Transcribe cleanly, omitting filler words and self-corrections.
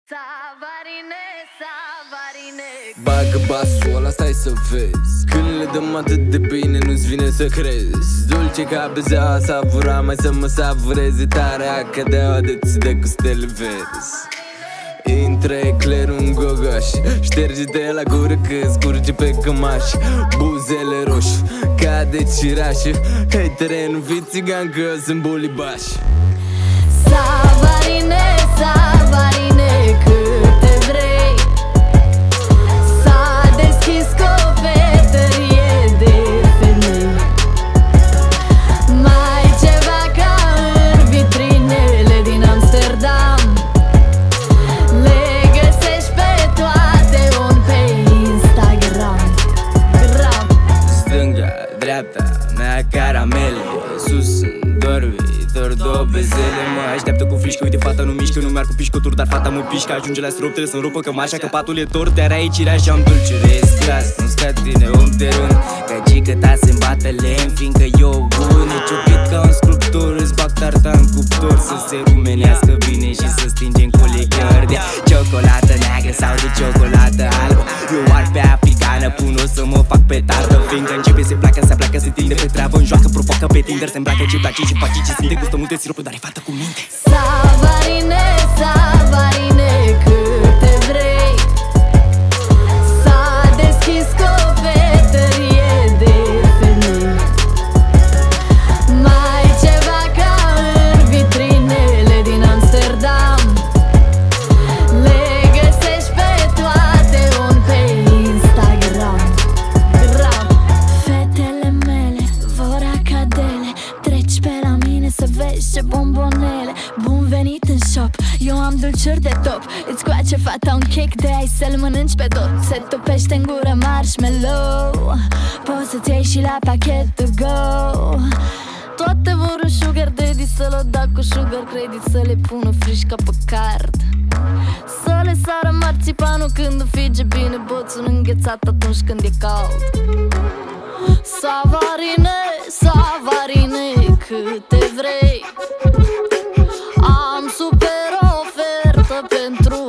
Savarine, savarine. Bagă basul ăla, stai să vezi. Când le dăm atât de bine, nu-ți vine să crezi. Dulce ca beza, savura, mai să mă savureze. Tare a cădea de cu stele verzi. Intră eclerul în gogaș, șterge-te la gură că scurge pe cămaș. Buzele roșu, cade cirașă. Hei, terenul, fii țigan că eu sunt bulibaș. Savarine, savarine, câte vrei. S-a deschis cofetărie de femei. Mai ceva ca în vitrinele din Amsterdam. Le găsești pe toate on pe Instagram. Stânga, dreapta, mea caramele. Sus, dormitor, două bezele. Mă așteaptă cu frișcă, uite fata nu mișcă. Nu merg cu pișcoturi, dar fata mă pișcă. Ajunge la strop, trebuie să-mi rupă cămașa, că patul e tort. Te aici, cireașa-mi dulciuresc glas. Nu-ți ca tine, om de rând, că gică ta se-mi bată lemn, fiindcă eu bun. E ciopit ca un sculptor, îți bag tarta în cuptor. Să se rumenească bine și să stingem cu lichior de ciocolată neagră sau de ciocolată albă. Eu ar pe africană, pun-o să mă fac pe tartă, fiindcă începe se pleacă, se pleacă, se tinde pe treabă, în joacă, provoacă pe Tinder, se îmbracă ce place și face ce simte. Gustă multe siropuri, dar e fată cu minte. Savarine, savarine, câte vrei. S-a deschis cofetărie de femei. Mai ceva ca în vitrinele din Amsterdam. Le găsești pe toate on pe Instagram. Fetele mele vor acadele. Treci pe la mine să vezi ce bombonele. Bun venit în shop, eu am dulciuri de top. Îți coace fata un cake de ai să-l mănânci pe tot. Se topește în gură marshmallow. Poți să-ți iei și la pachet to go. Toate vor un sugar daddy, să-l dea cu sugar credit, să le pună frișca pe card. Să le sară marțipanul când fige bine, boțul înghețat atunci când e cald. Savarine, savarine, câte vrei. Am super ofertă pentru